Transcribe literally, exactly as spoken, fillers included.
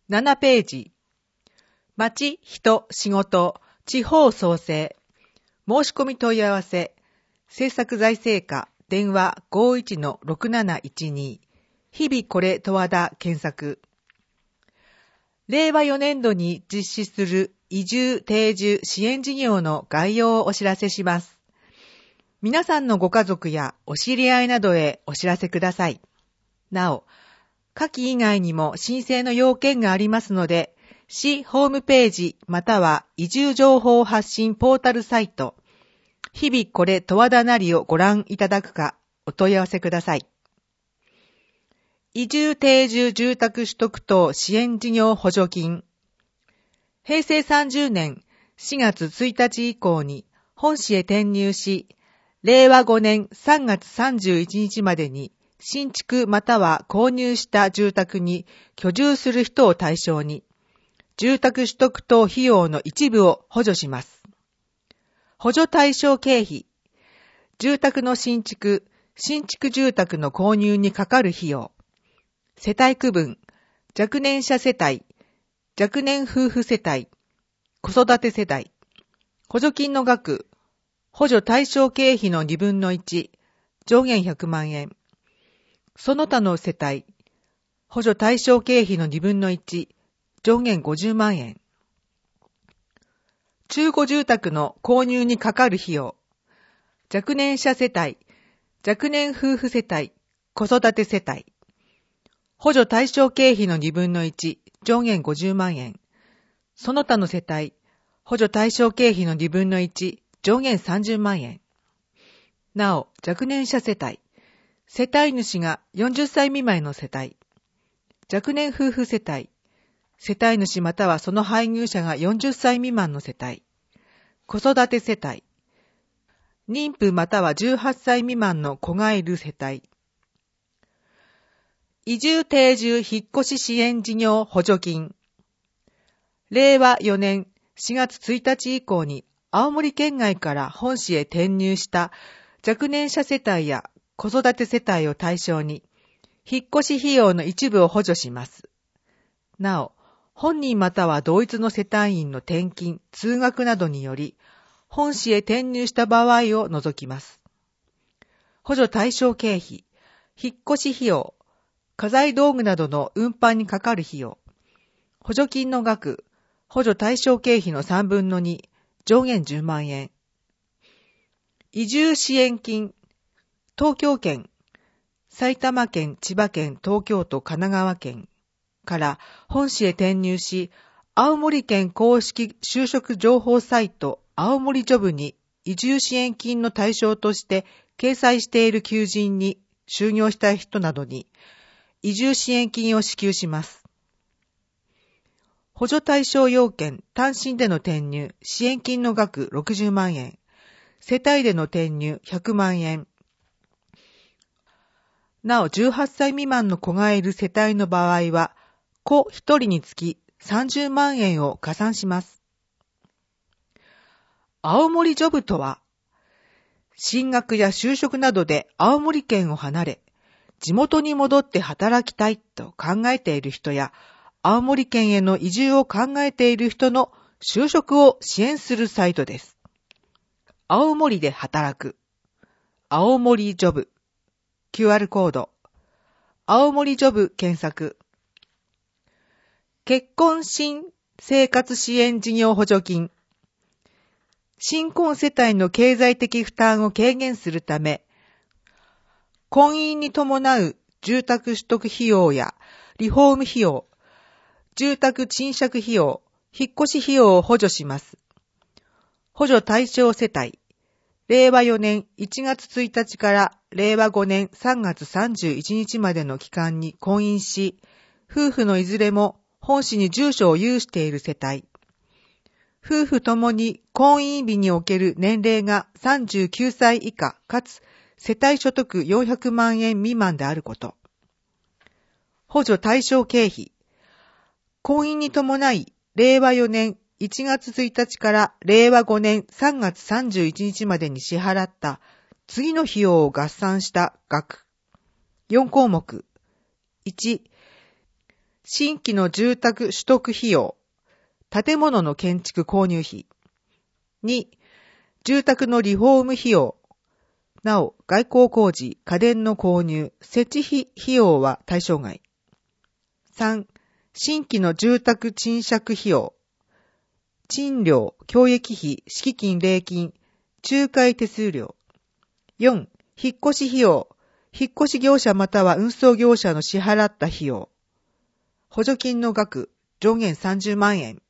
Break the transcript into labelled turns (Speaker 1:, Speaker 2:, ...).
Speaker 1: ななページ。町、人、仕事、地方創生。申し込み問い合わせ。政策財政課、電話 ごーいちのろくなないちに。日々これ十和田検索。れいわよねんどに実施する移住定住支援事業の概要をお知らせします。皆さんのご家族やお知り合いなどへお知らせください。なお、下記以外にも申請の要件がありますので、市ホームページまたは移住情報発信ポータルサイト、日々これ十和田なりをご覧いただくかお問い合わせください。移住定住住宅取得等支援事業補助金。へいせいさんじゅうねんしがつついたち以降に本市へ転入し、れいわごねんさんがつさんじゅういちにちまでに新築または購入した住宅に居住する人を対象に、住宅取得等費用の一部を補助します。補助対象経費。住宅の新築、新築住宅の購入にかかる費用。世帯区分、若年者世帯、若年夫婦世帯、子育て世帯。補助金の額、補助対象経費のにぶんのいち、上限ひゃくまんえん。その他の世帯、補助対象経費のにぶんのいち、上限ごじゅうまんえん。中古住宅の購入にかかる費用。若年者世帯、若年夫婦世帯、子育て世帯。補助対象経費のにぶんのいち、上限ごじゅうまんえん。その他の世帯、補助対象経費のにぶんのいち、上限さんじゅうまんえん。なお、若年者世帯。世帯主がよんじゅっさい未満の世帯。若年夫婦世帯。世帯主またはその配偶者がよんじゅっさい未満の世帯。子育て世帯。妊婦またはじゅうはっさい未満の子がいる世帯。移住定住引っ越し支援事業補助金。れいわよねんしがつついたち以降に青森県外から本市へ転入した若年者世帯や子育て世帯を対象に、引っ越し費用の一部を補助します。なお、本人または同一の世帯員の転勤、通学などにより、本市へ転入した場合を除きます。補助対象経費、引っ越し費用、家財道具などの運搬にかかる費用、補助金の額、補助対象経費のさんぶんのに、上限じゅうまんえん。移住支援金、東京圏、埼玉県、千葉県、東京都、神奈川県から本市へ転入し、青森県公式就職情報サイト青森ジョブに移住支援金の対象として掲載している求人に就業したい人などに移住支援金を支給します。補助対象要件、単身での転入、支援金の額ろくじゅうまんえん、世帯での転入ひゃくまんえん。なおじゅうはっさい未満の子がいる世帯の場合は、子ひとりにつきさんじゅうまんえんを加算します。青森ジョブとは、進学や就職などで青森県を離れ、地元に戻って働きたいと考えている人や、青森県への移住を考えている人の就職を支援するサイトです。青森で働く。青森ジョブ。キューアール コード。青森ジョブ検索。結婚新生活支援事業補助金。新婚世帯の経済的負担を軽減するため、婚姻に伴う住宅取得費用やリフォーム費用、住宅賃借費用、引っ越し費用を補助します。補助対象世帯、れいわよねんいちがつついたちかられいわごねんさんがつさんじゅういちにちまでの期間に婚姻し、夫婦のいずれも本市に住所を有している世帯、夫婦ともに婚姻日における年齢がさんじゅうきゅうさい以下かつ世帯所得よんひゃくまんえん未満であること。補助対象経費。婚姻に伴い、れいわよねんいちがつついたちかられいわごねんさんがつさんじゅういちにちまでに支払った次の費用を合算した額。よんこうもく。いち、 新規の住宅取得費用、建物の建築購入費。に、住宅のリフォーム費用。なお、外交工事、家電の購入、設置費費用は対象外。さん、新規の住宅賃借費用。賃料、教育費、敷金、礼金、仲介手数料。よん、引っ越し費用。引っ越し業者または運送業者の支払った費用。補助金の額、上限さんじゅうまんえん。